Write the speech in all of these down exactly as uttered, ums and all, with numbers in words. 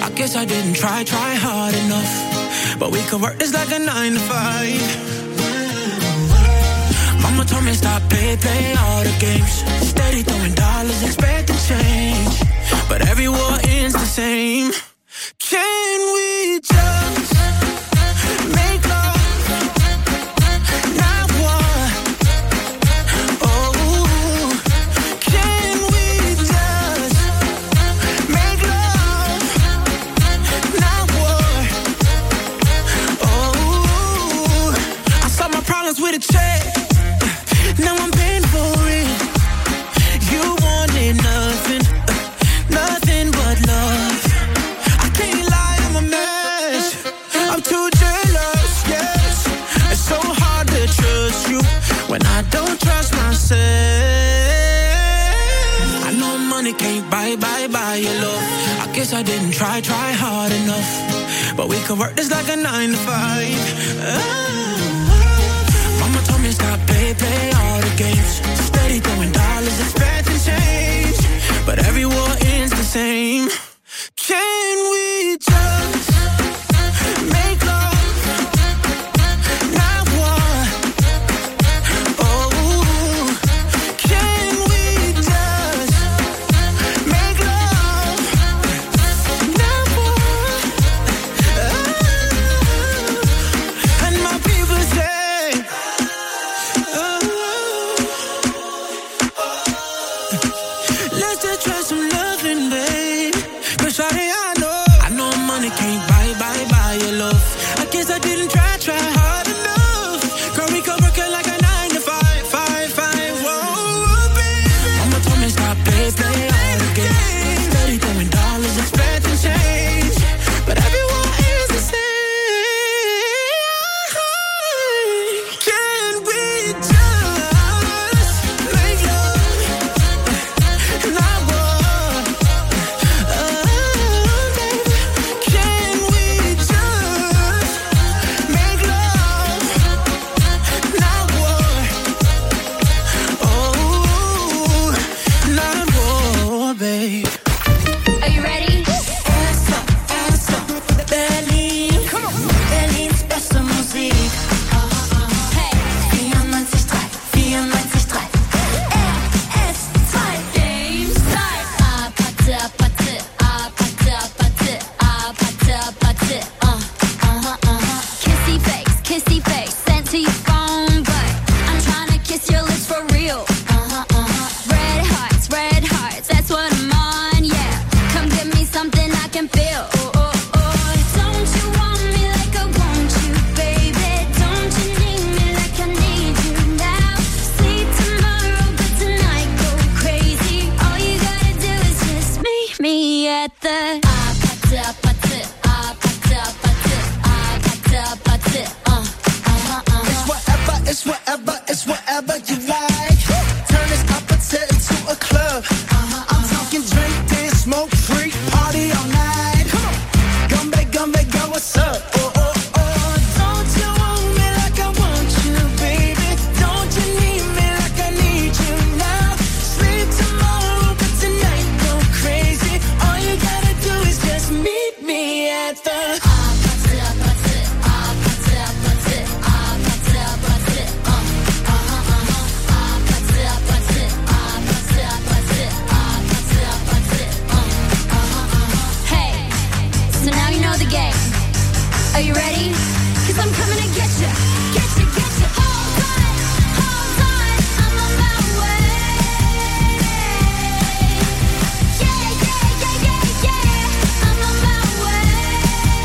I guess I didn't try, try hard enough. But we could work this like a nine to five. Mama told me stop, play, play all the games. Steady throwing dollars, expecting change. But every war ends the same. Can we just make love? Not war. Oh, can we just make love? Not war. Oh, I solved my problems with a check. Now I'm paying for it. You wanted nothing, uh, nothing but love. I can't lie, I'm a mess. I'm too jealous, yes. It's so hard to trust you when I don't trust myself. I know money can't buy, buy, buy your love. I guess I didn't try, try hard enough. But we could work this like a nine to five. Oh. Mama told me stop, play, play all the games. Steady throwing dollars, expecting change. But every war ends the same. Can we just make love? Not war. Oh, can we just make love? Not war. Oh. And my people say, let's just try some loving, babe. Cause shawty, I know, I know money can't buy, buy, buy your love. I guess I didn't try, try hard enough. Girl, we could work it like a nine to five, five, five, whoa, baby. Mama told me stop, play, play all the games. Steady throwing dollars, expecting change. But everyone is the same. Can we just make love? Not war. Oh, baby. Can we just make love? Not war. Oh, not war, babe. Are you ready? Eso, eso, Berlin. Berlin ist beste Musik. Hey, vierundneunzig Komma drei, vierundneunzig Komma drei. R S zwei Games Time. Ah, Patte, Patte, ah, Patte, Patte, ah, Patte, Patte. Uh, uh-huh, uh-huh. Kissy face, kissy face, sent to your phone, but I'm tryna kiss your lips for real. Uh-huh, uh-huh. Red hearts, red hearts, that's what I'm on, yeah. Come give me something I can feel. Oh, oh, oh. Don't you want me like I want you, baby? Don't you need me like I need you now? Sleep tomorrow, but tonight go crazy. All you gotta do is just meet me at the ah, patte, patte, ah, patte, patte, ah, patte, patte. Uh, uh-huh, uh-huh. It's whatever, it's whatever, it's whatever you like. Turn this opposite into a club. I'm talking drink, dance, smoke, freak, party all night. Gumbe, gumbe, girl, what's up? Oh, oh, oh. Don't you want me like I want you, baby? Don't you need me like I need you now? Sleep tomorrow, but tonight go crazy. All you gotta do is just meet me at the Ah, patte, patte, ah, patte, patte, ah, patte, patte. Uh, uh-huh, uh-huh. Ah, patte, patte, ah, patte, patte, ah, patte, patte. Uh, uh-huh, uh-huh. Hey, so now you know the game. Are you ready? Cause I'm coming to get you, get you, get you. Hold on, hold on, I'm on my way. Yeah, yeah, yeah, yeah, yeah, I'm on my way.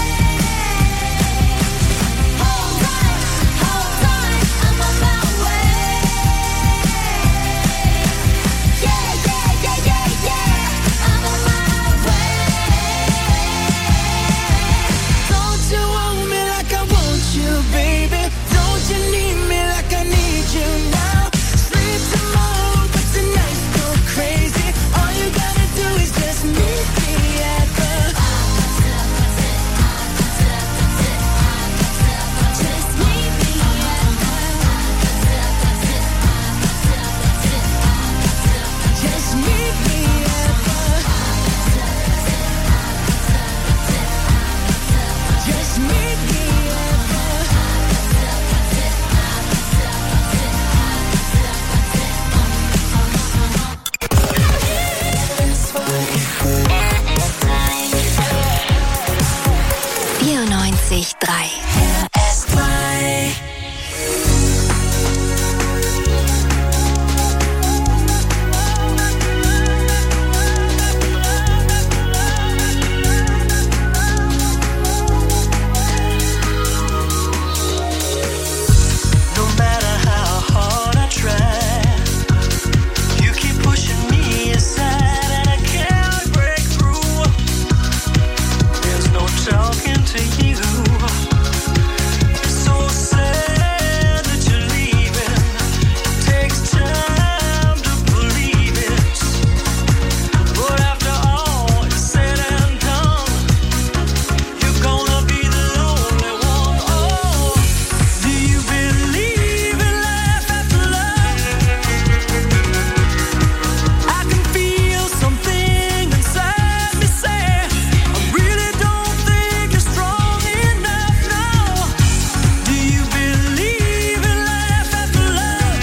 Hold on, hold on, I'm on my way. Yeah, yeah, yeah, yeah, yeah, I'm on my way. Don't you want me like I want you, baby? Don't you need me vierundneunzig Komma drei. R S zwei. Talking to you. It's so sad that you're leaving. It takes time to believe it. But after all is said and done, you're gonna be the lonely one. Oh, do you believe in life after love? I can feel something inside me say, I really don't think you're strong enough now. Do you believe in life after love?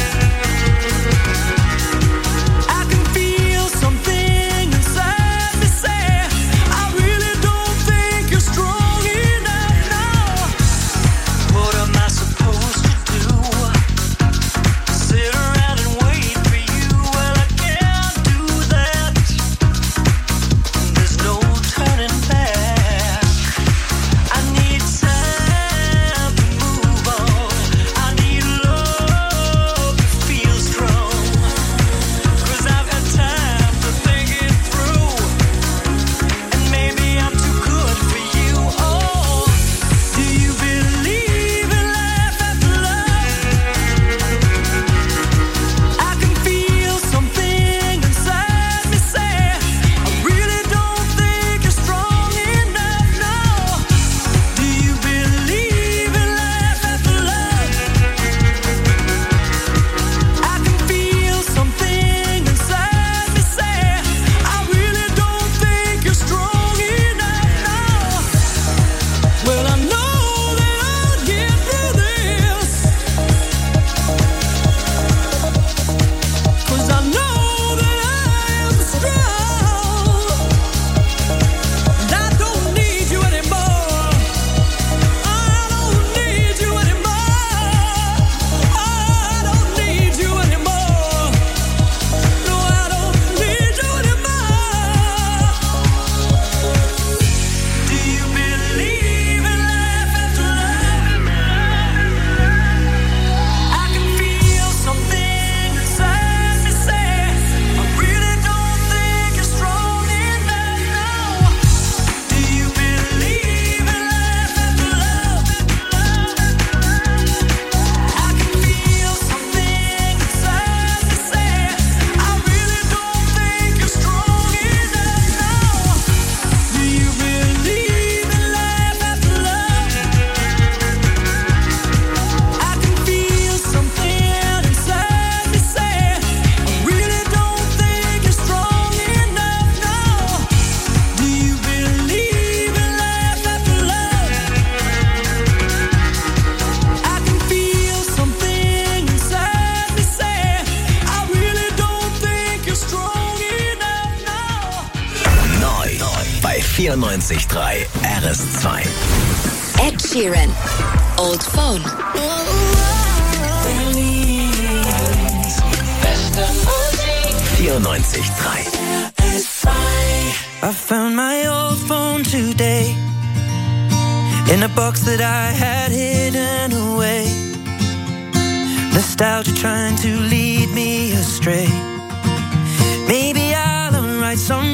I can feel something inside me say, I really don't think you're strong enough now. What am I supposed to do? Sit around and wait for you? Well, I can't do that. There's no turning back. I need time to move on. I need love to feel strong. 'Cause I've had time to think it through. And maybe I'm too good for you. Oh, do you believe in life after love? I can feel something inside me say, I really don't think you're strong enough now. Do you believe in life after love? I can feel something inside me say, I really don't think you're strong enough now. Well, I know that I'll get through this, 'cause I know that I am strong. And I don't need you anymore. I don't need you anymore. I don't need you anymore. No, I don't need you anymore. Do you believe in life after love? I can feel something inside me say, I really don't think you're strong enough now. Do you believe in life after love? I can feel something inside me say, I really don't think you're strong enough now. Do you believe in life after love? I can feel something inside me say, I really don't think you're strong enough now. Do you believe in life after love? I can feel something inside me say, I really don't think you're strong enough now. Neu bei vierundneunzig Komma drei R S zwei. Ed Sheeran, Old Phone. vierundneunzig Komma drei. I found my old phone today in a box that I had hidden away. Nostalgia trying to lead me astray. Maybe I'll right some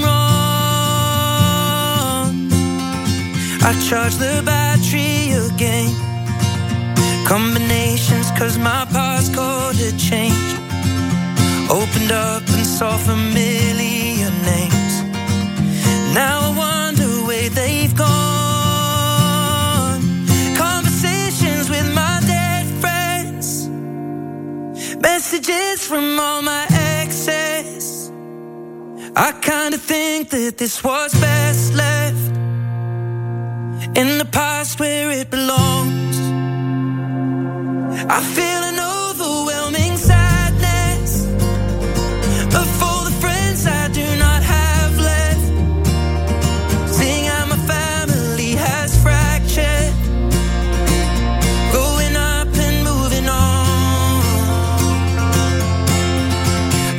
wrong. I charge the battery again. Combinations 'cause my passcode had changed. Opened up and saw familiar names. Now I wonder where they've gone. Conversations with my dead friends. Messages from all my exes. I kinda think that this was best left in the past where it belongs. I feel an overwhelming sadness of all the friends I do not have left. Seeing how my family has fractured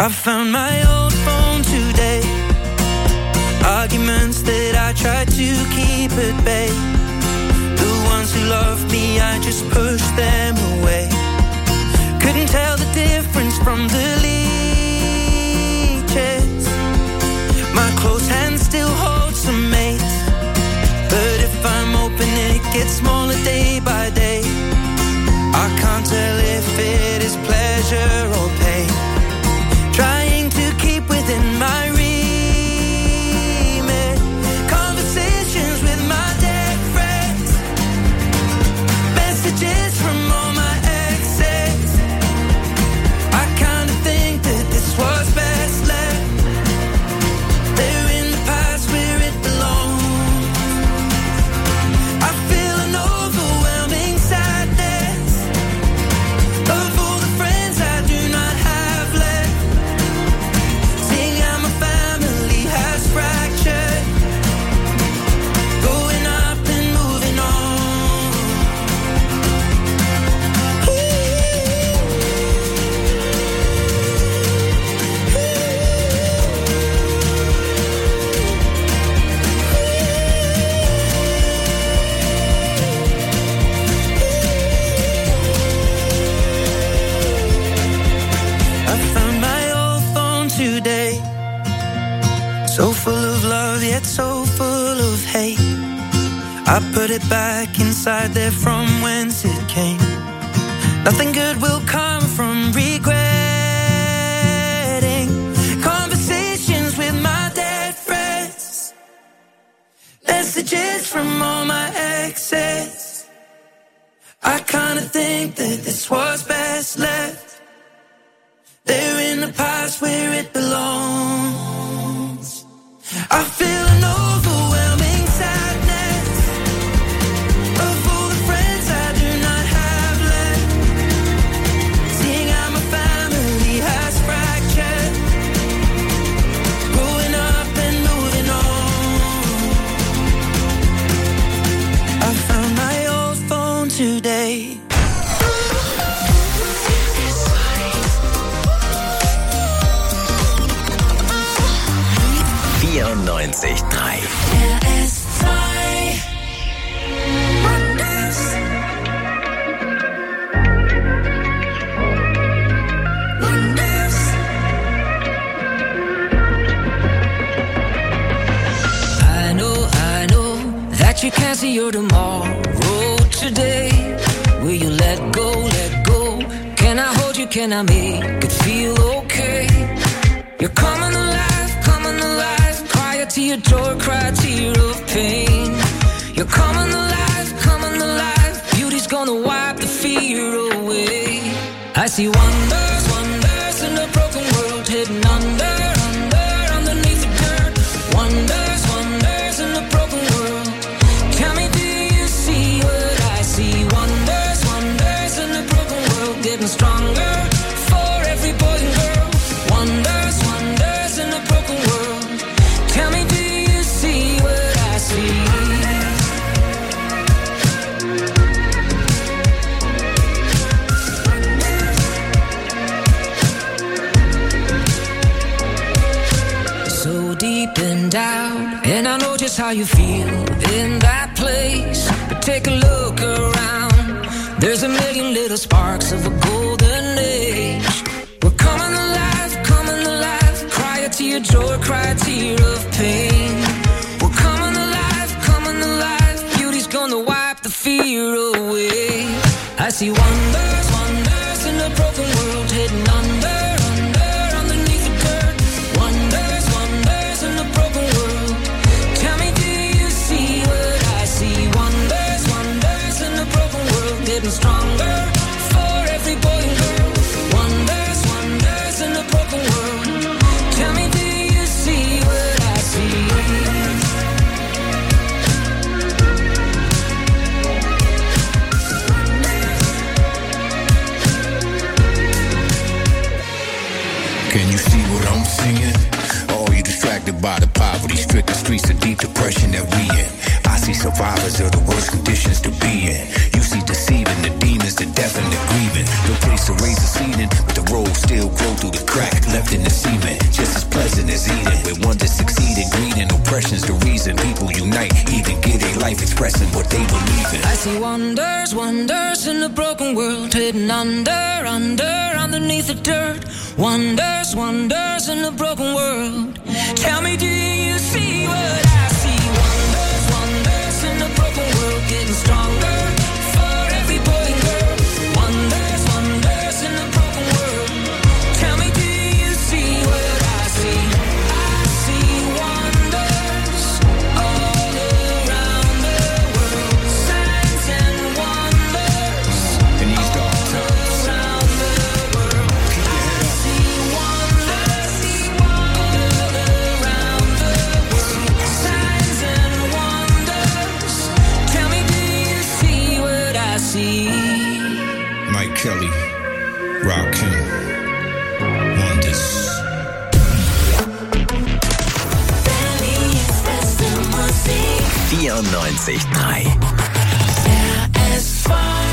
I found my old phone today. Arguments that I tried to keep at bay. The ones who loved me, I just pushed them away. Couldn't tell the difference from the leeches. My close hand still holds some mates, but if I'm open it gets smaller day by day. I can't tell if it is pleasure or pain. Trying to keep within my remit. Conversations with my dead friends. Messages from all my exes. I kinda think that this was best left. They're in the past where it belongs. I feel an overwhelming sadness of all the friends I do not have left. Seeing how my family has fractured. Going up and moving on. I found my old phone today. So full of love, yet so full of hate. I put it back inside there from whence it came. Nothing good will come from regretting conversations with my dead friends. Messages from all my exes. I kinda think that this was best left. They're in the past where it belongs. I feel an overwhelming sadness of all the friends I do not have left. Seeing how my family has fractured. Growing up and moving on. I found my old phone today. vierundneunzig Komma drei. R S zwei. Wonders. Wonders. I know, I know that you can't see your tomorrow today. Will you let go, let go? Can I hold you, can I make it feel okay? You're coming alive, coming alive. Cry a tear, joy, cry a tear of pain. You're coming alive, coming alive. Beauty's gonna wipe the fear away. I see wonders, wonders in a broken world, hidden under, under, underneath the dirt. Wonders, wonders in a broken world. Tell me, do you see what I see? Wonders, wonders in a broken world, getting stronger for every boy and girl. Wonders, wonders in a broken world. Tell me, do you see what I see? So deep and out, and I know just how you feel in that place. But take a look around. There's a million little sparks of a golden age. We're coming alive, coming alive. Cry a tear, joy, cry a tear of pain. We're coming alive, coming alive. Beauty's gonna wipe the fear away. I see wonders, wonders in a broken world, hidden under, under, underneath the dirt. Wonders, wonders in a broken world. Tell me, do you see what I see? Wonders, wonders in a broken world, getting stronger for every boy and girl. Wonders, wonders in a broken world. Tell me, do you see what I see? Can you see what I'm singing? Oh, you distracted by the poverty, stricken streets of deep depression that we in. I see survivors of the worst conditions to be in. You see deceiving, the demons, the death, and the grieving. No place to raise a seeding, but the road still grow through the crack left in the cement. Just as pleasant as eating. With one to succeed in greed and oppression's the reason people unite, even give their life expressing what they believe in. I see wonders, wonders in a broken world, hidden under, under, underneath the dirt. Wonders, wonders in a broken world. Tell me, do you see what I see? Wonders, wonders in a broken world, getting stronger for every boy and girl. Wonders, wonders in a broken world. Tell me, do you see what I see? I see wonders all around the world. Signs and wonders In these dark times, around the world. I see wonders all around the world. Signs and wonders. Tell me, do you see what I see? Mike Kelly, Rakim, Wonders. Berlins beste Musik. vierundneunzig Komma drei. R S zwei.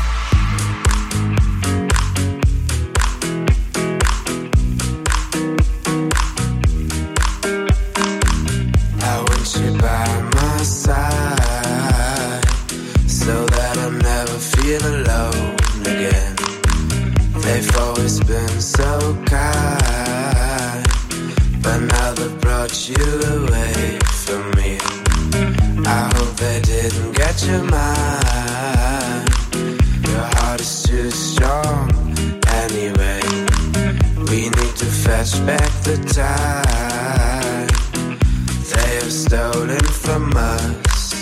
I want you by my side, so that I'll never feel alone again. They've always been so kind, but now they've brought you away from me. I hope they didn't get your mind. Your heart is too strong anyway. We need to fetch back the time they have stolen from us.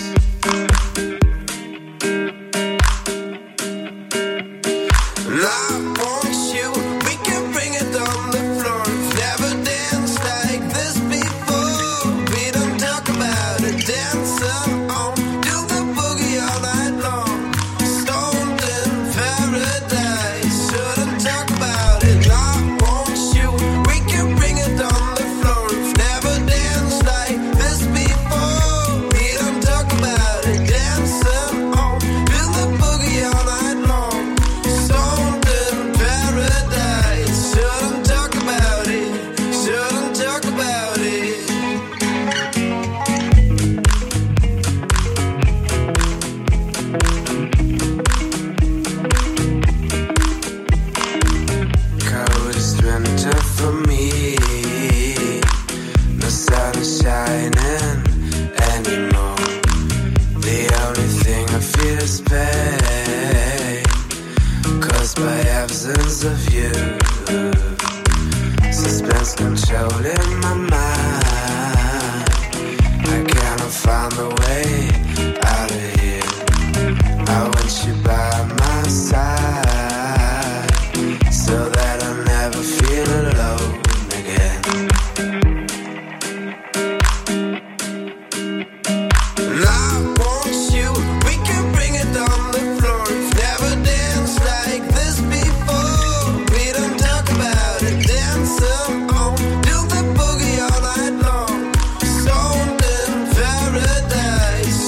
And I want you, we can bring it on the floor. Never danced like this before. We don't talk about it, dancing on, do the boogie all night long. Stoned in paradise, shouldn't talk about it. I want you, we can bring it on the floor. Never danced like this before. We don't talk about it, dancing on, do the boogie all night long. Stoned in paradise, shouldn't talk about it, shouldn't talk about it. Coldest winter for me. No sun is shining anymore. The only thing I feel is pain, caused by absence of you. Suspense controlling my mind. I cannot find a way out of here. I want you by my side, so that I'll never feel alone again. And I want you, we can bring it on the floor. Never danced like this before. We don't talk about it, dancing on, do the boogie all night long. Stoned in paradise,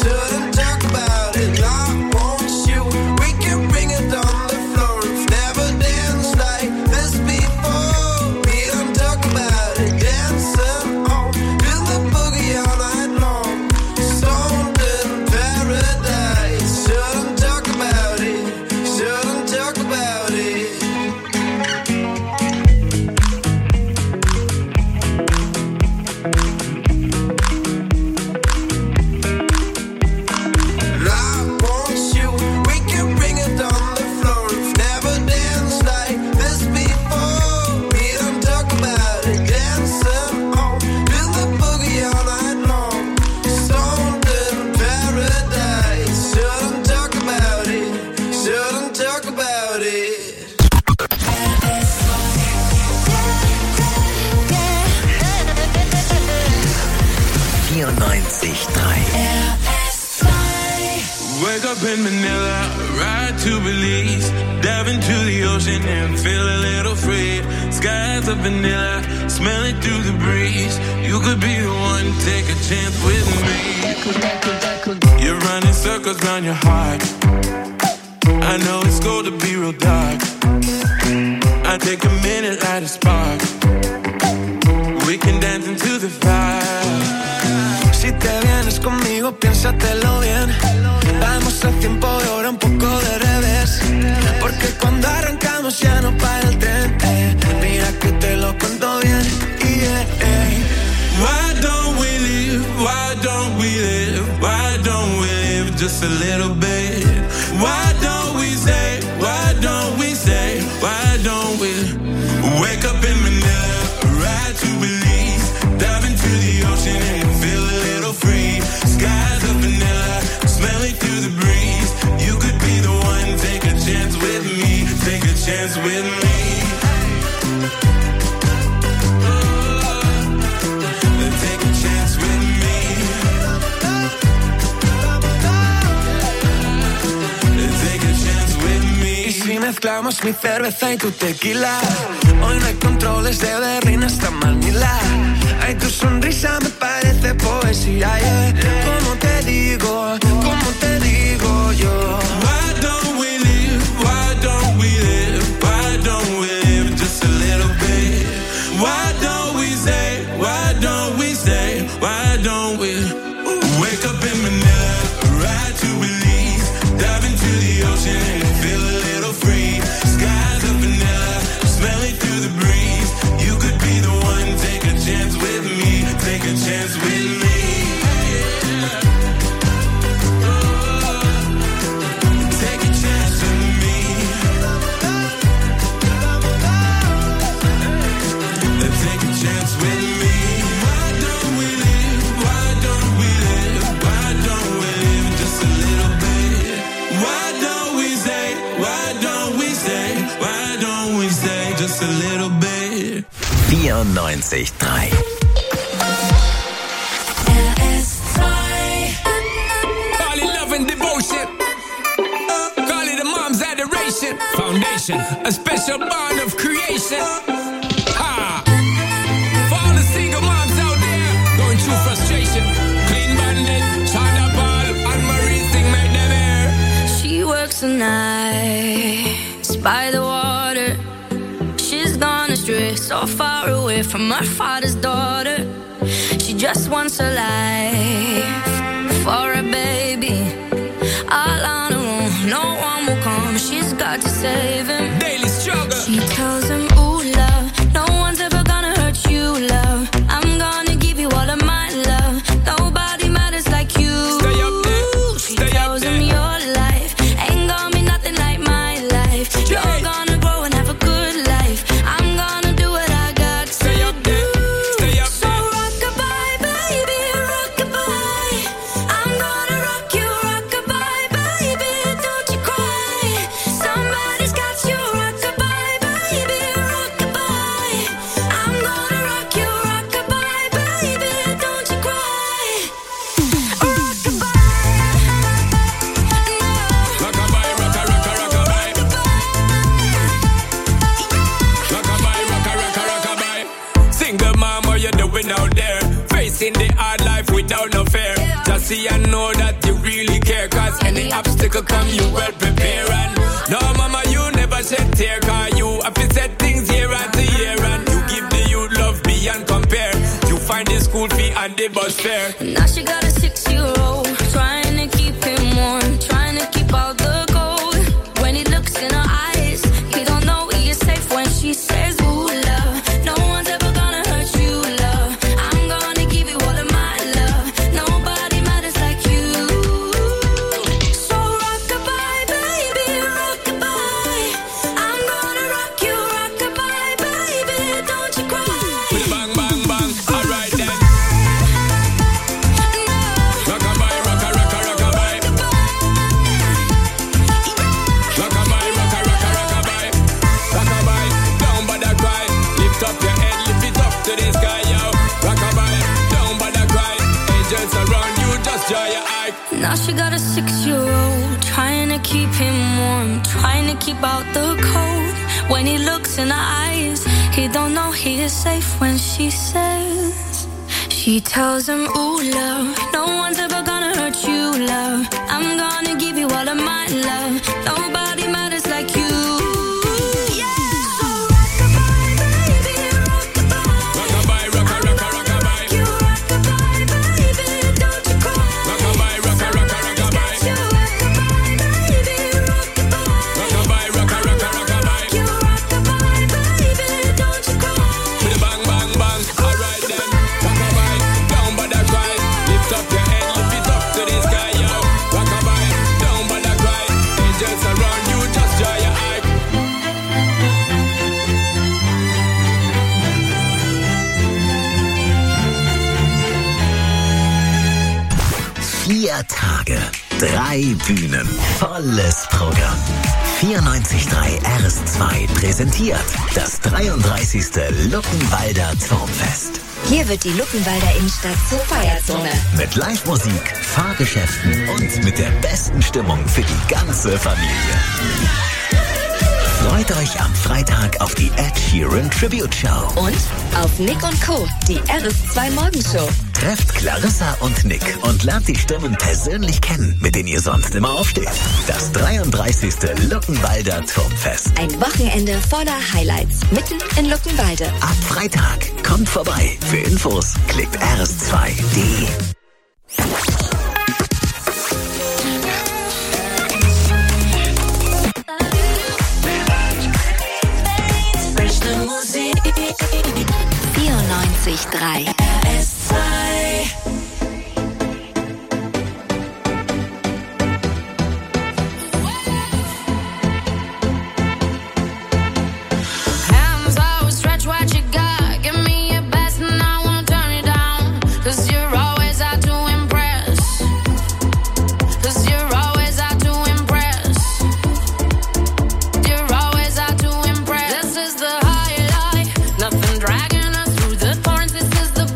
up in Manila, ride to Belize, dive into the ocean and feel a little free. Skies of vanilla, smell it through the breeze. You could be the one, take a chance with me. You're running circles round your heart. I know it's cold to be real dark. I take a minute, light a spark. We can dance into the fire. Si te vienes conmigo, piénsatelo bien. Damos el tiempo y ahora un poco de revés. Porque cuando arrancamos ya no para el tren. Eh. Mira que te lo cuento bien. Yeah, eh. Why don't we live? Why don't we live? Why don't we live just a little bit? Why don't we say? Why don't we say? Why don't we wake up in Manila, ride to Belize, dive into the ocean and feel a little free. Skies of vanilla, smell it through the breeze. You could be the one, take a chance with me, take a chance with me. Take a chance with me. Take a chance with me. Y si mezclamos mi cerveza y tu tequila, hoy no hay controles de Berlín hasta Manila. Ay, tu sonrisa me parece poesía, yeah. ¿Cómo te digo? ¿Cómo te digo yo? Why don't we live? Why don't we live? Why don't we live just a little bit? Why don't we say? Why don't we say? Why don't we wake up in Manila, ride to Belize, dive into the ocean and feel a little free. Skies of vanilla, smell it through the breeze. You could be the one, take a chance with me, take a chance with me. Take a chance with me. Take a chance with me. Why don't we live? Why don't we live? Why don't we live just a little bit? Why don't we say? Why don't we say? Why don't we say just a little bit? vierundneunzig Komma drei. Call it love and devotion. Call it a mom's adoration. Foundation, a special bond of creation. Ha! For all the single moms out there going through frustration. Clean Bandit, China Paul, and Marie thing make them air. She works the nights by the water. She's gone astray, so far away from her father's daughter. She just wants a life for a baby. All on her own, no one will come. She's got to save him. Daily struggle. She tells him, ooh, love, no one's ever gonna hurt you, love. I'm gonna give you all of my love. Nobody matters like you. Stay up there. She Stay tells up him there. your life ain't gonna be nothing like my life. You're Hey. gonna grow and have a good life. I'm gonna do what I got to Stay up do. there. Stay up So there. rock-a-bye, baby, rock-a-bye. I'm gonna rock you, rock-a-bye, baby, don't you cry. Somebody's got you, rock-a-bye, baby, rock-a-bye. I'm gonna rock you, rock-a-bye, baby, don't you cry. Rock-a-bye, Rockabye, rocka, rocka, rockabye. Rockabye, rocka, rocka, rockabye. Single mom, what you doing out there? Facing the hard life without no fear. Just see and know that you really care. Cause any obstacle come, you well prepare. And no, mama, you never shed tear. Cause you have to set things year after year. And you give the youth love beyond compare. You find the school fee and the bus fare. now she got a six-year-old, trying to keep him warm, trying to keep out the cold. When he looks in her eyes, he don't know he is safe when she says, ooh, love, no one's ever gonna hurt you, love. I'm gonna give you all of my love. Nobody matters like you. So rock-a-bye, baby, rock-a-bye. I'm gonna rock you, rock-a-bye, baby, don't you cry. With a bang, bang, bang. Alright then. Rockabye, rocka, rocka, rockabye. Rockabye, rocka, rocka, rockabye. Rockabye, don't bother cry. Lift up your head, lift it up to the sky, yo. Rockabye, don't bother cry. Angels around you, just dry your eye. Now she got a six-year-old, trying to keep him warm, trying to keep out the cold. When he looks in her eyes, he don't know he is safe when she says, she tells him, ooh, love, no one's ever gonna hurt you, love. I'm gonna give you all of my love. Nobody matters like you. Vier Tage, drei Bühnen, volles Programm. vierundneunzig Komma drei R S zwei präsentiert das dreiunddreißigste Luckenwalder Turmfest. Hier wird die Luckenwalder Innenstadt zur Feierzone. Mit Live-Musik, Fahrgeschäften und mit der besten Stimmung für die ganze Familie. Freut euch am Freitag auf die Ed Sheeran Tribute Show. Und auf Nick und Co., die R S zwei Morgenshow. Trefft Clarissa und Nick und lernt die Stimmen persönlich kennen, mit denen ihr sonst immer aufsteht. Das dreiunddreißigste Luckenwalder Turmfest. Ein Wochenende voller Highlights, mitten in Luckenwalde. Ab Freitag kommt vorbei. Für Infos klickt R S zwei punkt de. vierundneunzig Komma drei R S zwei. Hands out, stretch what you got. Give me your best and I won't turn it down. 'Cause you're always out to impress. 'Cause you're always out to impress. You're always out to impress. This is the highlight. Nothing dragging us through the thorns. This is the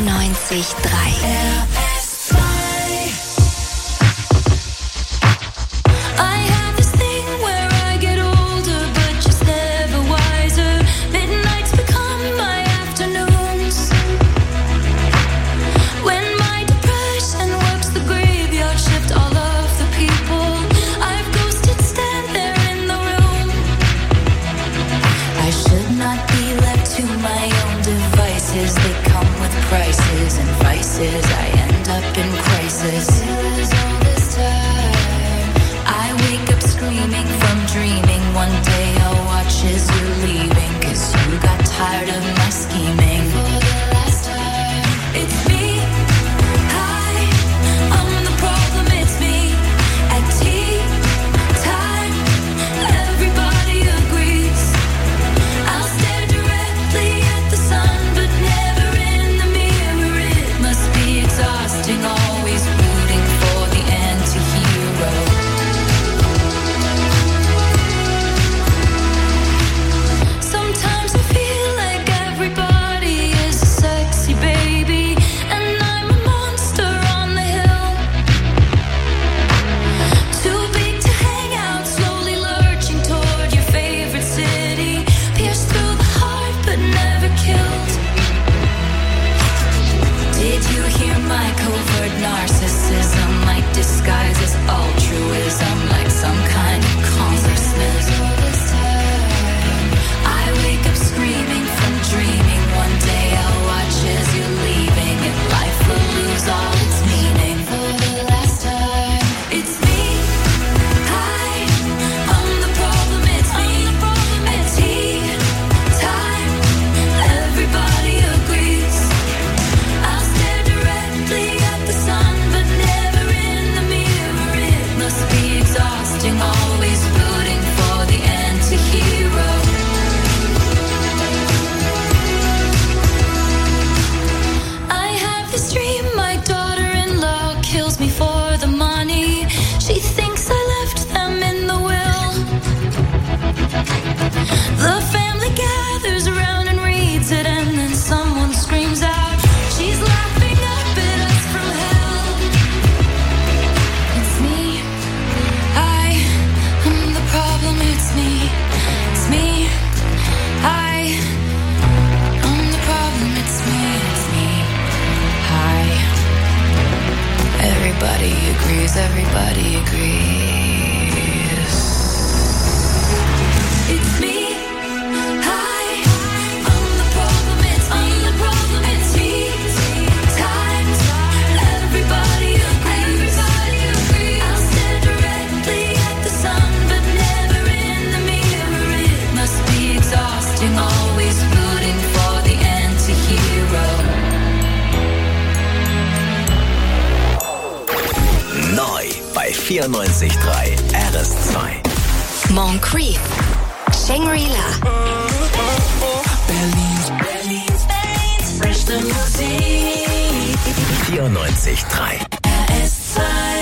vierundneunzig Komma drei. I end up in crisis. All this time, I wake up screaming from dreaming. One day I'll watch as you're leaving, 'cause you got tired of my scheming. For the last time, it's me. Hi, I'm the problem, it's me. At tea time, everybody agrees. I'll stare directly at the sun, but never in the mirror. It must be exhausting, always rooting for the anti-hero. Sometimes I feel like everybody is a sexy baby, and I'm a monster on the hill. Too big to hang out, slowly lurching toward your favorite city. Pierced through the heart, but never killed. Did you hear my covert narcissism? Like disguise as altruism, like some kind of consciousness. All this time, I wake up screaming from dreaming. One day I'll watch as you're leaving, and life will lose all its meaning. For the last time, it's me. Hi, I'm the problem, it's me. At tea time, everybody agrees. I'll stare directly at the sun, but never in the mirror. It must be exhausting, always rooting for the anti-hero. I have this dream, my daughter-in-law kills me for the money. She thinks I left them in the will. The family gathers around and reads it, and then someone screams out, she's laughing up at us from hell. It's me. I am the problem, it's me. It's me. I am the problem, it's me. It's me. Hi. Everybody agrees, everybody agrees. It's me. Hi. I'm the problem, it's me. I'm the problem, it's me. Time. Everybody agrees. Everybody agrees. I'll stare directly at the sun, but never in the mirror. It must be exhausting, always rooting for the anti-hero. Neu bei vierundneunzig Komma drei R S zwei. Moncrief, Shangri-La. Berlin's, Berlin's, Berlin's beste Musik. vierundneunzig Komma drei. R S zwei.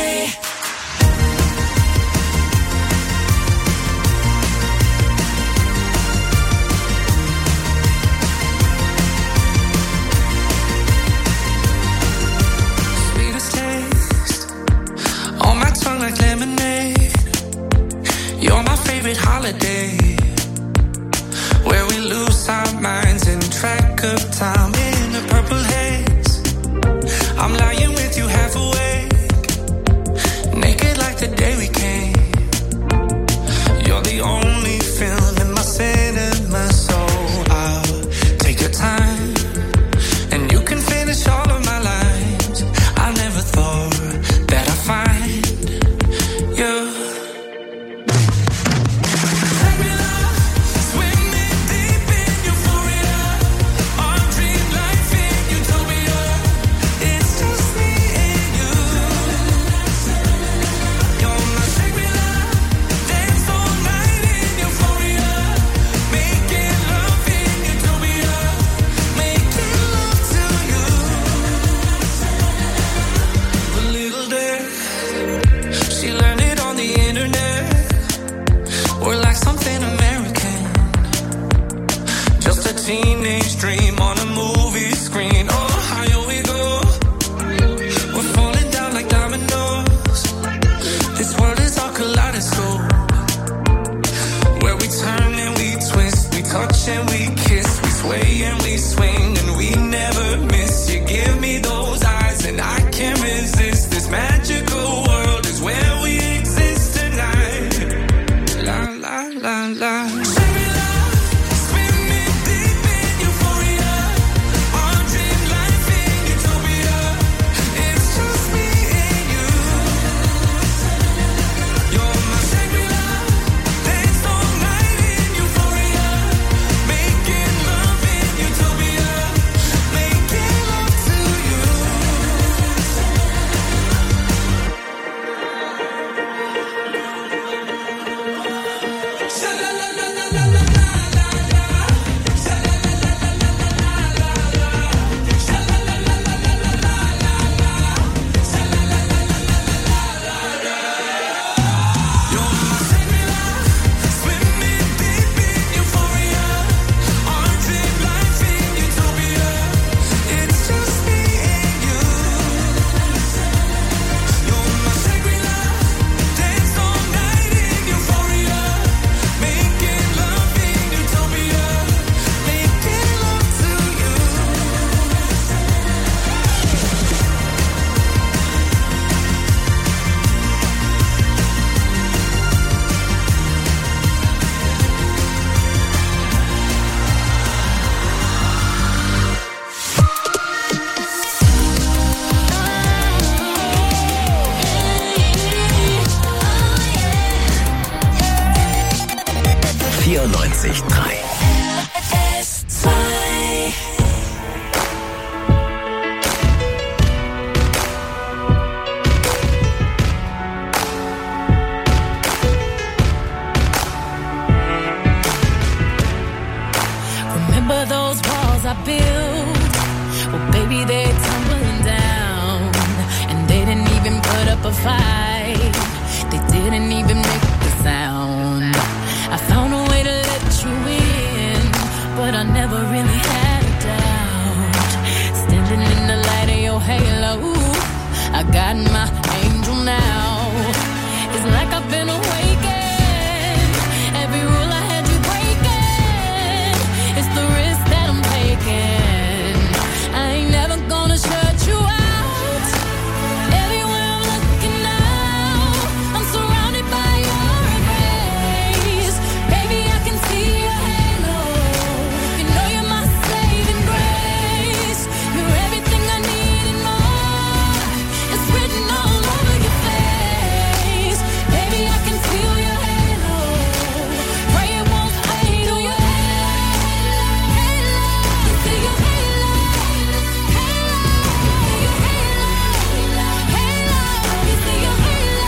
Sweetest taste on my tongue like lemonade. You're my favorite holiday, where we lose our minds in track of time in a purple haze. I'm lying with you half awake, naked like the day we came. You're the only film in my cinema, so I'll take your time, and you can finish all of my lines. I never thought that I'd find you. Take me and I can't resist. This magical world is where we exist tonight. La la la la. vierundneunzig Komma drei. Remember those walls I built? Well, baby, they're tumbling down. And they didn't even put up a fight. They didn't even make a sound. I found a way to let you in, but I never really had a doubt. Standing in the light of your halo, I got my angel now. It's like I've been awakened. Every rule I had you breaking. It's the risk that I'm taking. I ain't never gonna shut you out. Everywhere I'm looking now, I'm surrounded by your embrace. Baby, I can see your halo. You know you're my saving grace. You're everything I need and more. It's written all over your face. Baby, I can feel your halo. Pray it won't fade. Oh, your halo, halo. You see your halo, halo. Your halo, halo. You see your halo,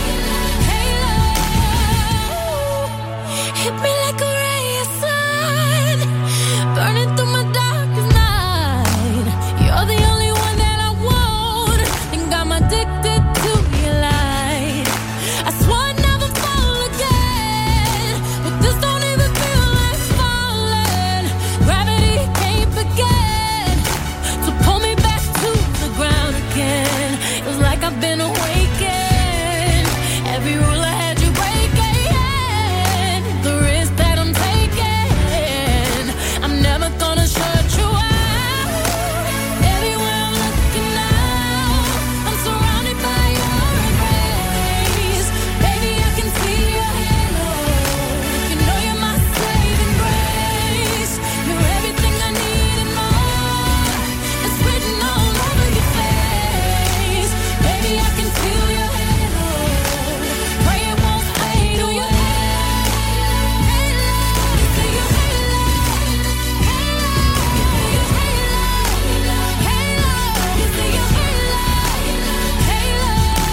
halo. Hit me like a ray of sun, burning through my darkest night. You're the only one that I want. Think I'm addicted to your light. I swore I'd never fall again, but this don't even feel like falling. Gravity can't begin to pull me back to the ground again. It was like I've been awakened. Every rule I had you breaking. The risk that I'm taking, I'm never gonna shut you out. Everywhere I'm looking now, I'm surrounded by your embrace. Baby, I can see your halo. You know you're my saving grace. You're everything I need and more. It's written all over your face. Baby, I can feel your halo. Pray it won't fade. Oh, your halo, halo. You see your halo, halo. You see your halo, halo. You see your halo, halo.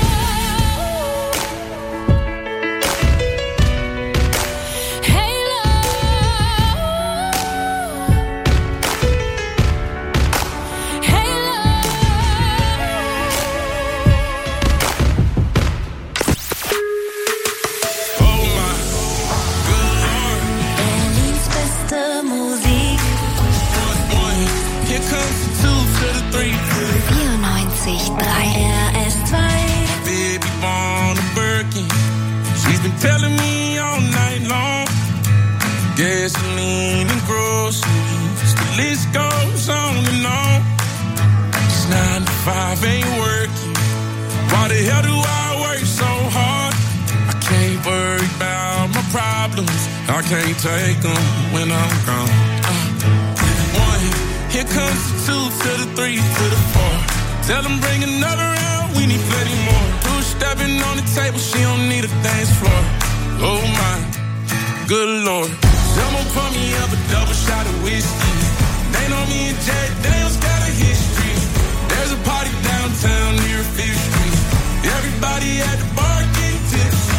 Oh my good Lord. Berlins beste Musik. First one. Here comes the two to the three. vierundneunzig Komma drei. R S zwei. Baby born a Birkin. She's been telling me all night long. Gasoline and groceries. The list goes on and on. It's nine to five ain't working. Why the hell do I work so hard? I can't worry about my problems. I can't take them when I'm gone. Uh, one, here comes the two to the three to the four. Tell them bring another round, we need plenty more. Two stepping on the table, she don't need a dance floor. Oh my, good Lord. Someone pour me up a double shot of whiskey. They know me and Jack Daniels got a history. There's a party downtown near Fifth Street. Everybody at the bar getting tipsy.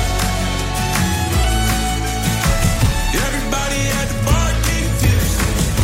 Everybody at the bar getting tipsy.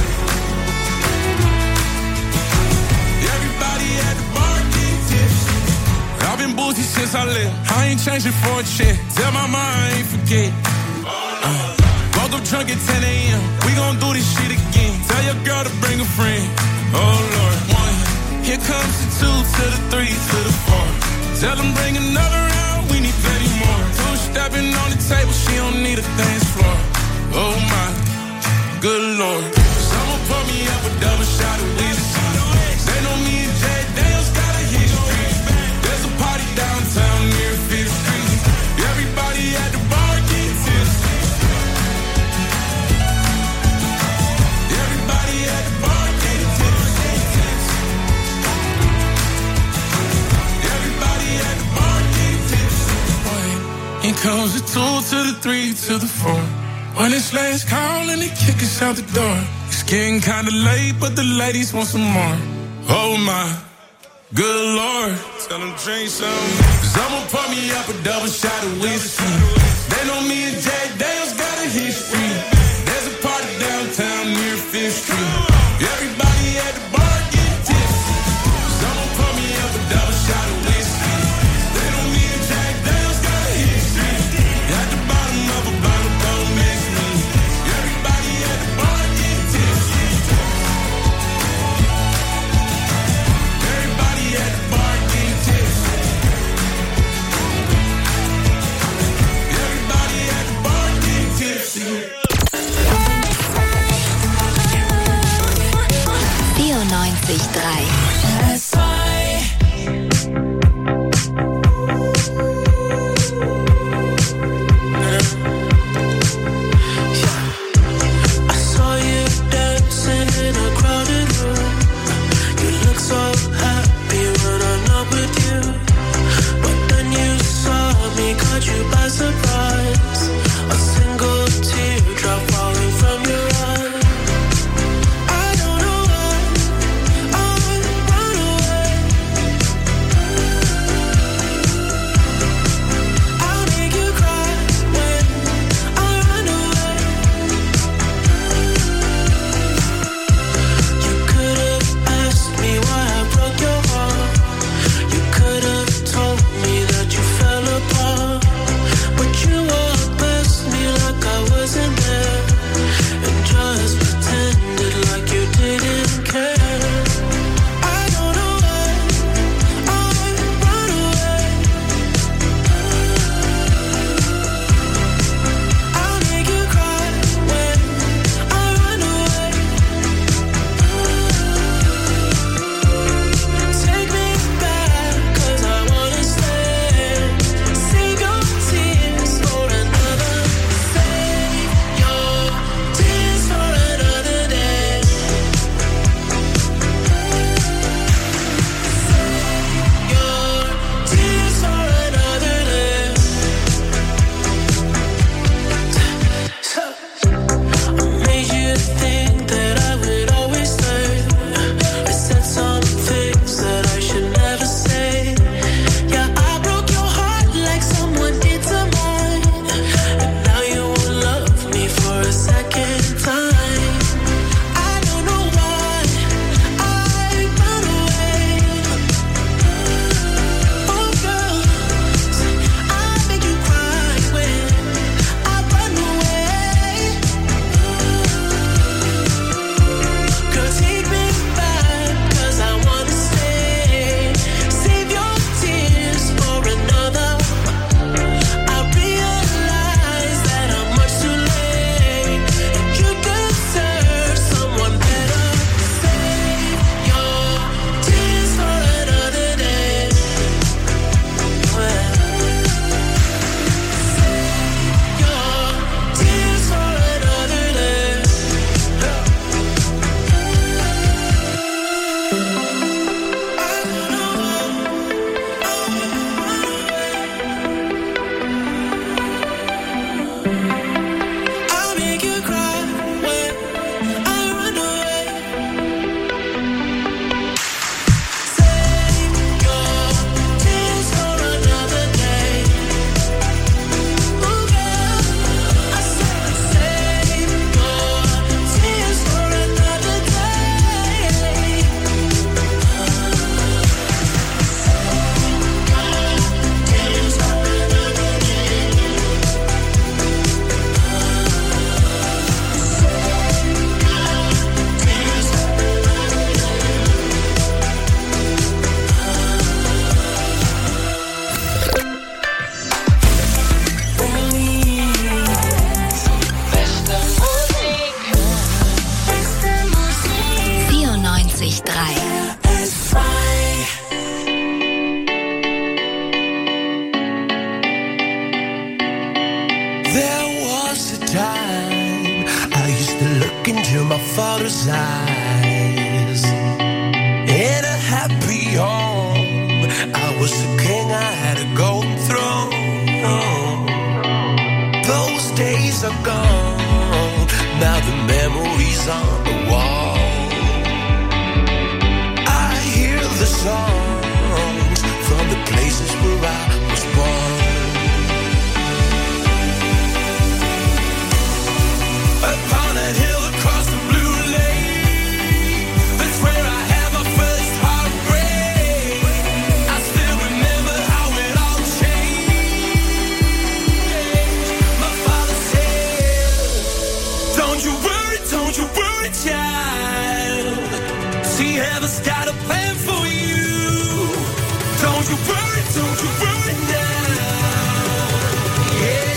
Everybody at the bar getting tipsy. I've been boozy since I left. I ain't changing for a check. Tell my mind I ain't forget. Uh, woke up drunk at ten a.m. We gon' do this shit again. Tell your girl to bring a friend. Oh Lord, one. Here comes the two to the three to the four. Tell them bring another round, we need plenty more. Two stepping on the table, she don't need a dance floor. Oh my, good Lord. Someone pour me up a double shot of whiskey. They know me and Jack Daniels got a history. There's a party downtown near Fifth Street. Everybody at the bar getting tipsy. Everybody at the bar getting tipsy. Everybody at the bar getting tipsy. Here comes the two to the three to the four. When it's last call and they kick us out the door. It's getting kinda late, but the ladies want some more. Oh my, good Lord. Tell them drink some. Someone pour me up a double shot of whiskey. They know me and Jack Daniels got a history. There's a party downtown near Fifth Street. Everybody at the bar getting tipsy. Someone pour me up a double shot of whiskey. They know me and Jack Daniels got a history. At the bottom of a bottle, don't mix me. Everybody at the bar getting tipsy. Everybody at the bar getting tipsy. Everybody at the bar getting tipsy. mother's eyes. In a happy home, I was the king, I had a golden throne. Those days are gone, now the memories on the wall. I hear the songs from the places where I was born. Upon a hill across the blue lake, that's where I had my first heartbreak. I still remember how it all changed. My father said, don't you worry, don't you worry, child. See, heaven's got a plan for you. Don't you worry, don't you worry now. Yeah.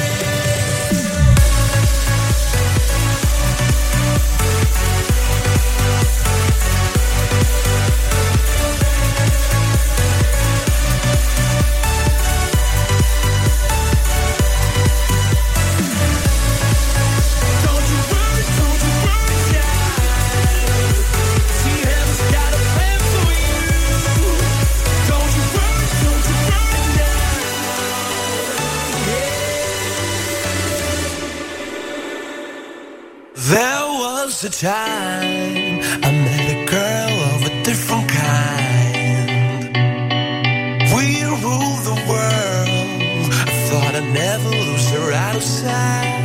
There was a time I met a girl of a different kind. We ruled the world. I thought I'd never lose her out of sight.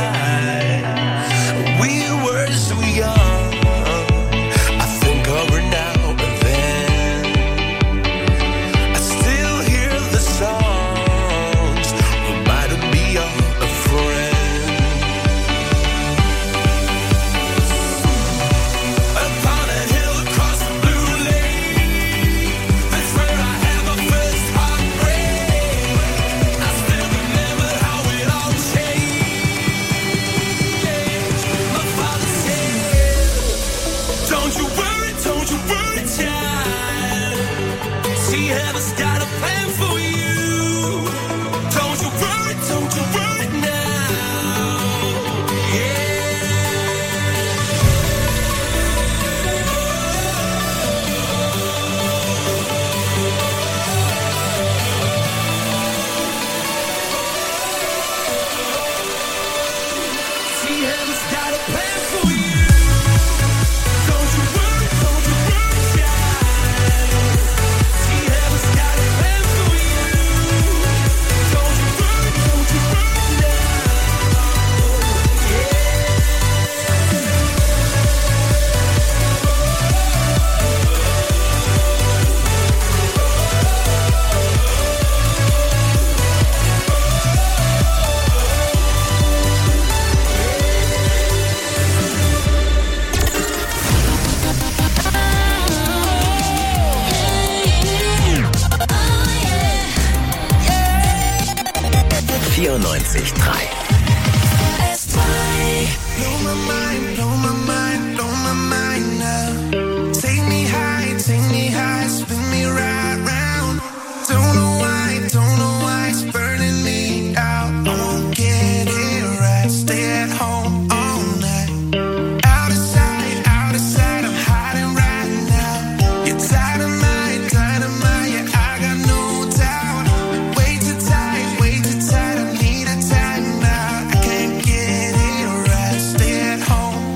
We were so young. I think of her now and then. I still hear the songs reminding me of a friend. Heaven's got a plan for you. Don't you worry, don't you worry now. Yeah. See, heaven's got a plan for you. Don't you worry, don't you worry, child. See, heaven's got a plan for you. Don't you worry, don't you worry now. Yeah. vierundneunzig Komma drei. Blow my mind, blow my mind, blow my mind now. Take me high, take me high, spin me right round. Don't know why, don't know why it's burning me out. I won't get it right, stay at home all night. Out of sight, out of sight, I'm hiding right now. You're dynamite, dynamite, yeah, I got no doubt. Way too tight, way too tight, I need a time out. I can't get it right, stay at home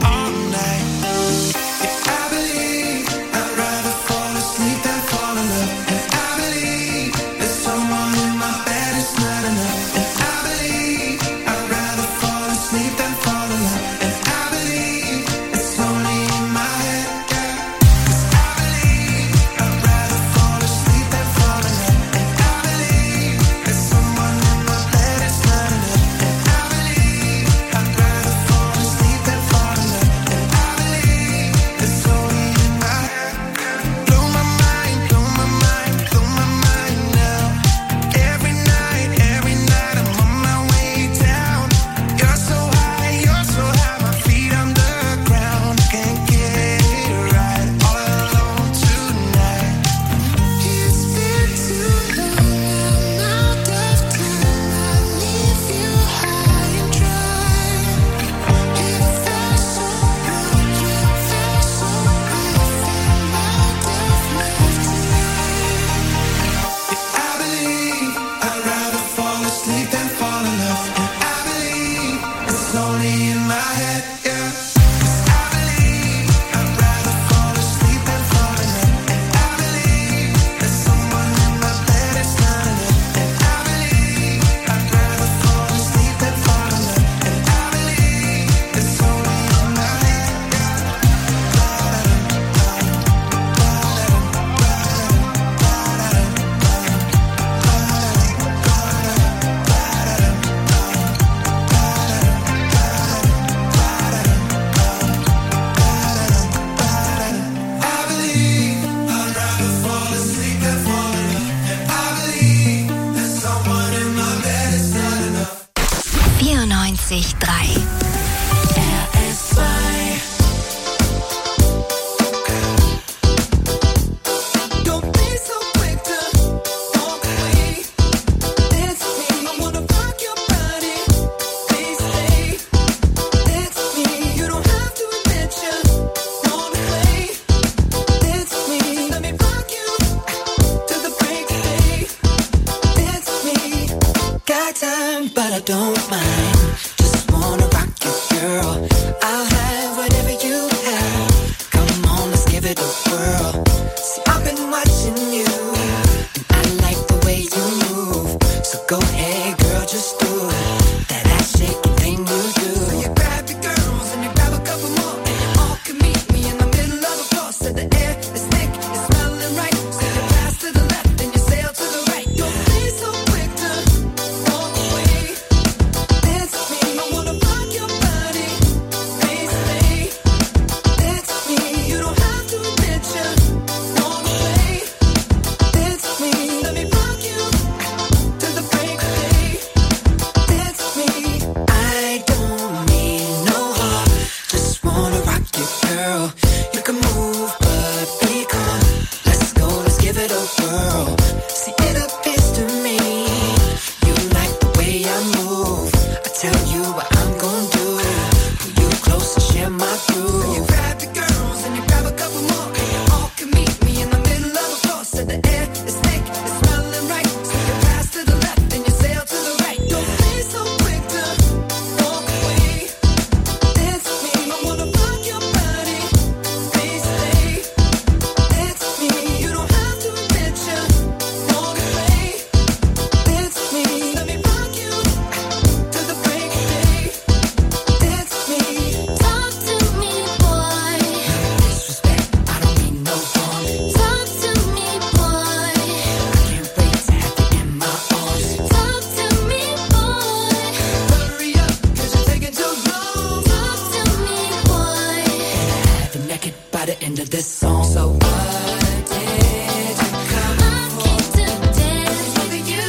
I don't mind. Just wanna rock you, girl. I'll have whatever you have. Come on, let's give it a whirl. See, I've been watching you, and I like the way you move. So go ahead, girl, just do it. That ass shaking thing you do. So you grab your girls and you grab a couple more, and you all can meet me in the middle of the floor. So the air is thick, it's smelling right. So you pass to the left and you sail to the right. Don't be so quick to walk away. Dance with me, I wanna rock your body. Please stay. Dance with me, you don't have to admit you want to play. Dance with me, let me rock you till the break of day. Dance with me, I don't mean no harm. Just wanna rock you, girl. You can move, but be calm. Let's go, let's give it a whirl. See, it appears to me you like the way I move. I tell you what I'm gonna do. Pull you close and share my groove. So you grab your girls and you grab a couple more, and you all can meet me in the middle of the floor. So the air is thick, it's smelling right. So you pass to the left and you sail to the right. Don't be so quick to walk away. Dance with me, I wanna rock your body. Please stay. Dance with me, you don't have to admit you want to play. Dance with me, let me rock you till the break of day. Dance with me, Talk to me, boy. disrespect, I don't mean no harm. Talk to me, boy. Can't wait to have you in my arms. Talk to me, boy. Hurry up, cause you're taking too long. Talk to me, boy. Have you naked by the end of this song. So what did you come I came to dance with you.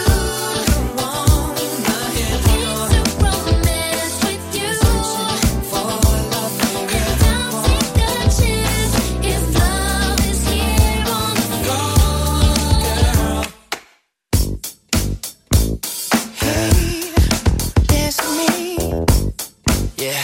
on? Came to romance with you. For love, And I'll take a chance if love is here on the floor. hey, dance with me. Yeah.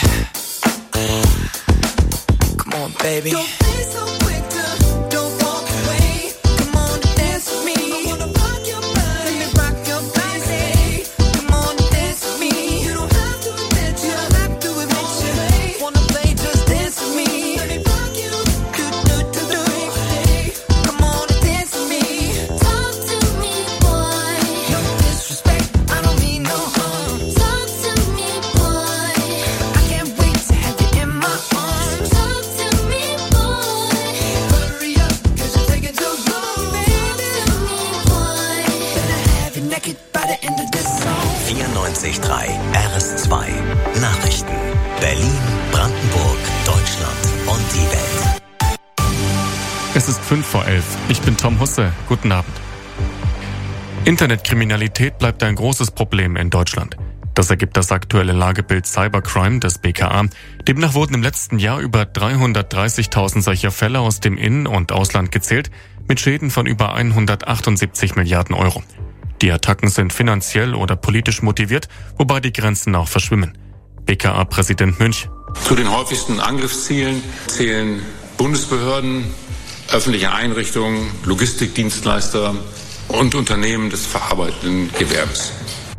Come on, baby. Don't be so quick to don't walk away. Come on, dance with me. I wanna rock your body. Let me rock your body. Come on, dance with me. You don't have to admit you have to admit you wanna play. Just dance with me. Let me rock you. Do do do do. Come on, dance with me. Talk to me, boy. No disrespect, I don't mean no harm. Talk to me, boy. I can't wait to have you in my arms. Talk to me, boy. Hurry up, cause you're taking too long, baby. Talk to me, boy. Better have you naked by the end of this song. vierundneunzig Komma drei R S zwei Nachrichten. Berlin, Brandenburg, Deutschland und die Welt. Es ist fünf vor elf. Ich bin Tom Husse. Guten Abend. Internetkriminalität bleibt ein großes Problem in Deutschland. Das ergibt das aktuelle Lagebild Cybercrime des B K A. Demnach wurden im letzten Jahr über dreihundertdreißigtausend solcher Fälle aus dem In- und Ausland gezählt, mit Schäden von über hundertachtundsiebzig Milliarden Euro. Die Attacken sind finanziell oder politisch motiviert, wobei die Grenzen auch verschwimmen. B K A-Präsident Münch. Zu den häufigsten Angriffszielen zählen Bundesbehörden, öffentliche Einrichtungen, Logistikdienstleister und Unternehmen des verarbeitenden Gewerbes.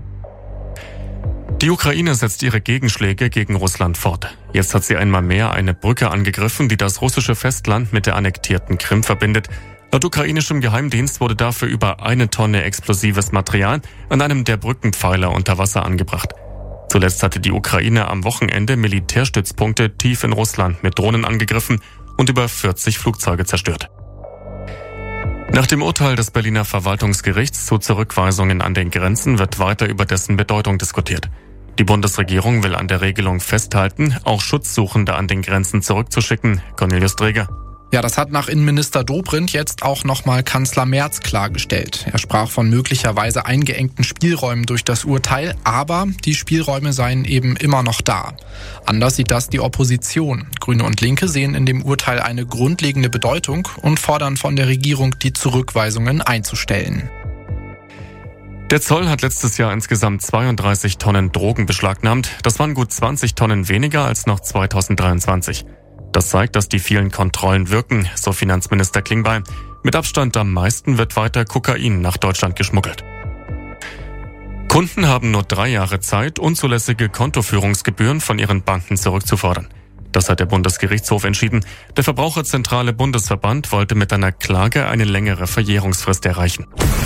Die Ukraine setzt ihre Gegenschläge gegen Russland fort. Jetzt hat sie einmal mehr eine Brücke angegriffen, die das russische Festland mit der annektierten Krim verbindet. Laut ukrainischem Geheimdienst wurde dafür über eine Tonne explosives Material an einem der Brückenpfeiler unter Wasser angebracht. Zuletzt hatte die Ukraine am Wochenende Militärstützpunkte tief in Russland mit Drohnen angegriffen und über vierzig Flugzeuge zerstört. Nach dem Urteil des Berliner Verwaltungsgerichts zu Zurückweisungen an den Grenzen wird weiter über dessen Bedeutung diskutiert. Die Bundesregierung will an der Regelung festhalten, auch Schutzsuchende an den Grenzen zurückzuschicken. Cornelius Dreger. Ja, das hat nach Innenminister Dobrindt jetzt auch nochmal Kanzler Merz klargestellt. Er sprach von möglicherweise eingeengten Spielräumen durch das Urteil, aber die Spielräume seien eben immer noch da. Anders sieht das die Opposition. Grüne und Linke sehen in dem Urteil eine grundlegende Bedeutung und fordern von der Regierung, die Zurückweisungen einzustellen. Der Zoll hat letztes Jahr insgesamt zweiunddreißig Tonnen Drogen beschlagnahmt. Das waren gut zwanzig Tonnen weniger als noch zweitausenddreiundzwanzig. Das zeigt, dass die vielen Kontrollen wirken, so Finanzminister Klingbeil. Mit Abstand am meisten wird weiter Kokain nach Deutschland geschmuggelt. Kunden haben nur drei Jahre Zeit, unzulässige Kontoführungsgebühren von ihren Banken zurückzufordern. Das hat der Bundesgerichtshof entschieden. Der Verbraucherzentrale Bundesverband wollte mit einer Klage eine längere Verjährungsfrist erreichen.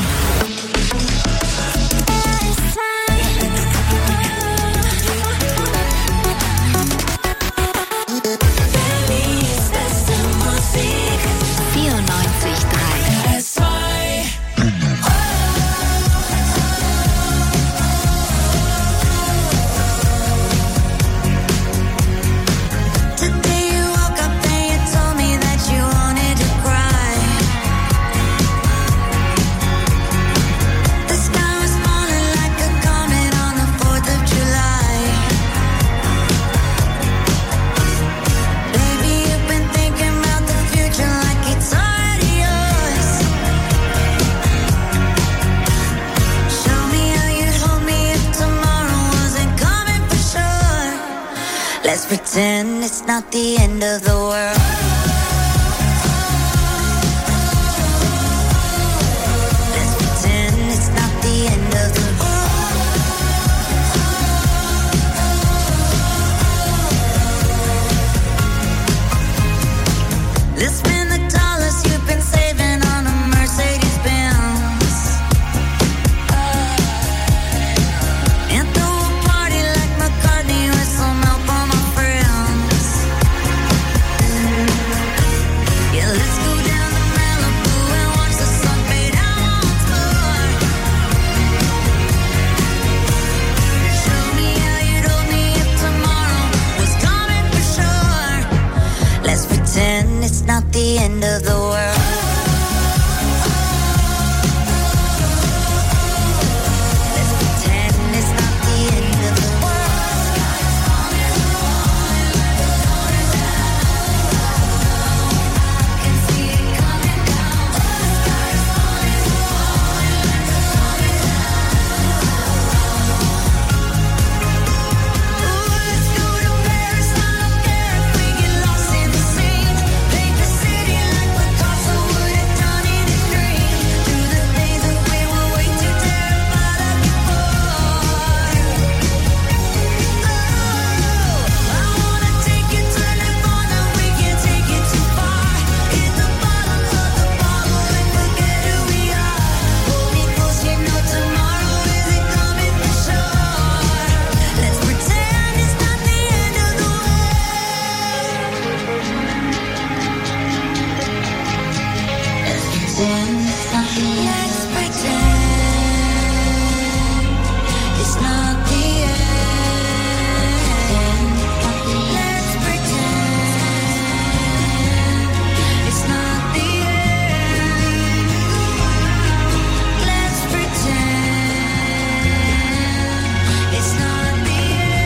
Let's pretend it's not the end of the world. Let's pretend it's not the end of the world. Let's spend the dollars you've been saving on a Mercedes Benz. And throw a party like McCartney with some help on my friends. Yeah, let's go down to Malibu and watch the sun fade out once more. Show me how you'd hold me if tomorrow was coming for sure. Let's pretend it's not the end of the world. Let's pretend it's not the end of the world. Can see it coming down. Sky's falling, falling, falling down. Ooh, let's go to Paris. I don't care if we get lost in the sand. Paint the city like Picasso would have done in his dream. Do the things that we were way too terrified of before. Oh, I wanna take you to Nirvana. We can't take it too far. Hit the bottom of the bottle and forget who we are. Hold me close, you know tomorrow isn't coming for sure. Let's pretend it's not the end of the Let's pretend it's not the end. Let's pretend it's not the end. Let's pretend it's not the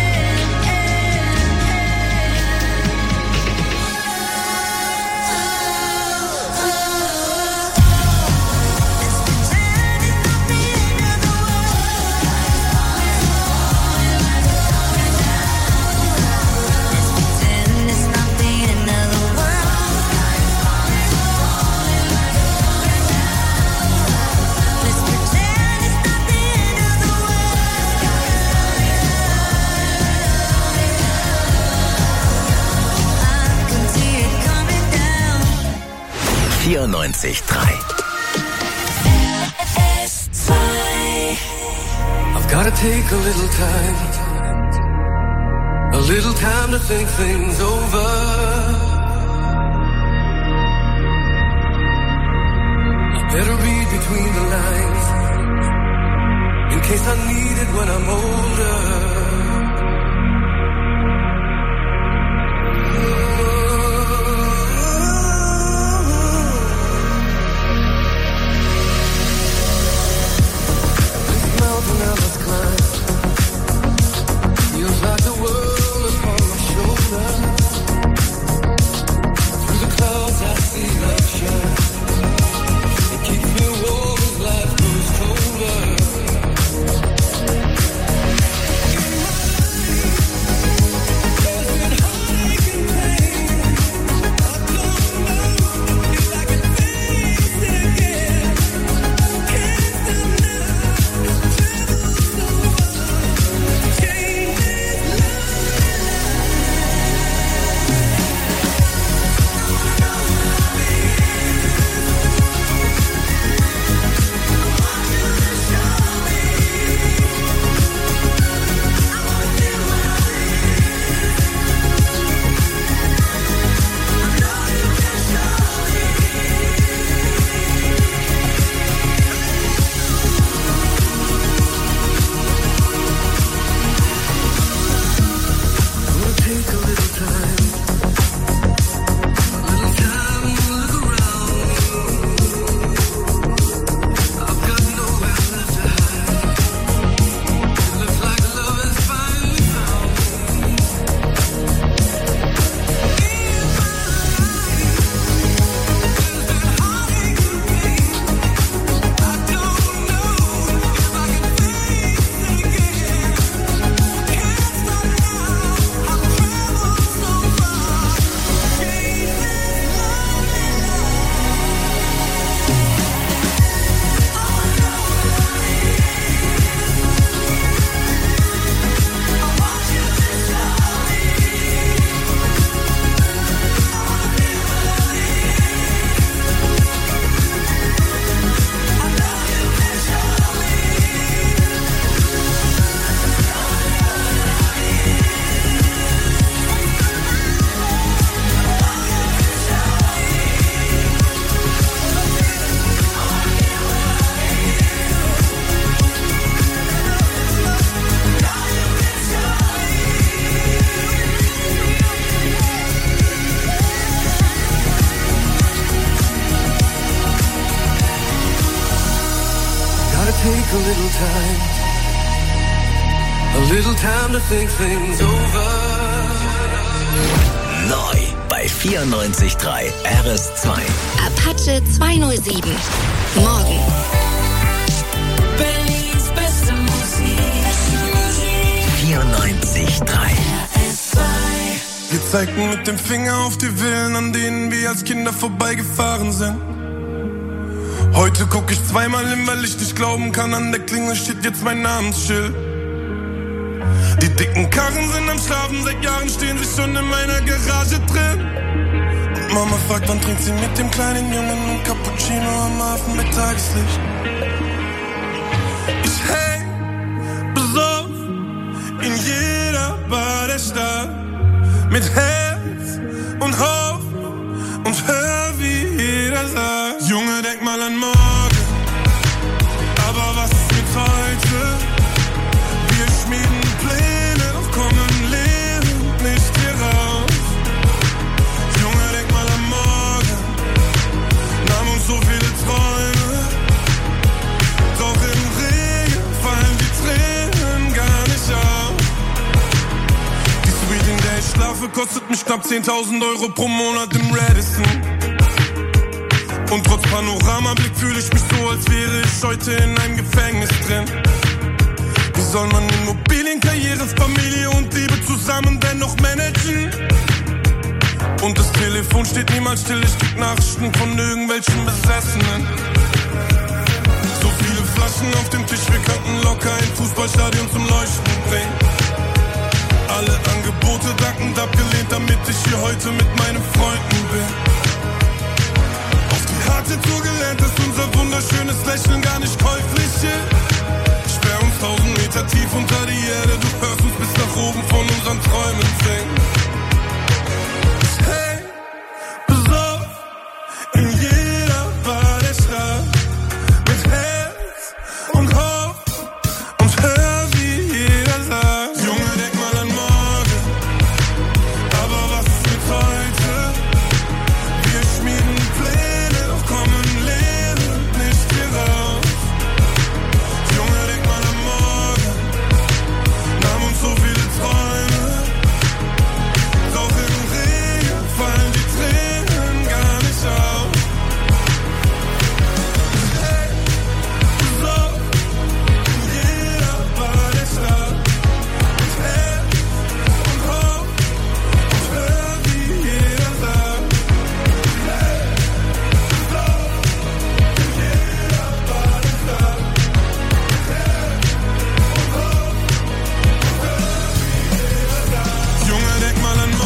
Pretend it's not the end of the world. Let's pretend it's not the end of the world. I can see it coming down. vierundneunzig Komma drei. I've gotta take a little time, a little time to think things over. I better read between the lines, in case I need it when I'm older. This mountain I must climb feels like the world upon my shoulder. Through the clouds I see love shine. It keeps me warm as life grows colder. take a little time, a little time to think things over. Neu bei vierundneunzig Komma drei R S zwei. Apache zweihundertsieben. Morgen. Berlins beste Musik. vierundneunzig Komma drei. Wir zeigten mit dem Finger auf die Villen, an denen wir als Kinder vorbeigefahren sind. Heute guck ich zweimal hin, weil ich nicht glauben kann, an der Klingel steht jetzt mein Namensschild. Die dicken Karren sind am Schlafen, seit Jahren stehen sie schon in meiner Garage drin. Und Mama fragt, wann trinkt sie mit dem kleinen Jungen ein Cappuccino am Hafen mit Tageslicht. Ich häng besoffen in jeder Bar der Stadt, mit Herz und Hoffnung und hör, wie jeder sagt: Junge, denk mal an morgen, aber was ist mit heute? Wir schmieden Pläne, doch kommen lebend nicht hier raus. Junge, denk mal an morgen, nahm uns so viele Träume, doch im Regen fallen die Tränen gar nicht auf. Die Suite, in der ich schlafe, kostet mich knapp zehntausend Euro pro Monat im Radisson. Und trotz Panoramablick fühle ich mich so, als wäre ich heute in einem Gefängnis drin. Wie soll man Immobilien, Karriere, Familie und Liebe zusammen dennoch managen? Und das Telefon steht niemals still, ich krieg Nachrichten von irgendwelchen Besessenen.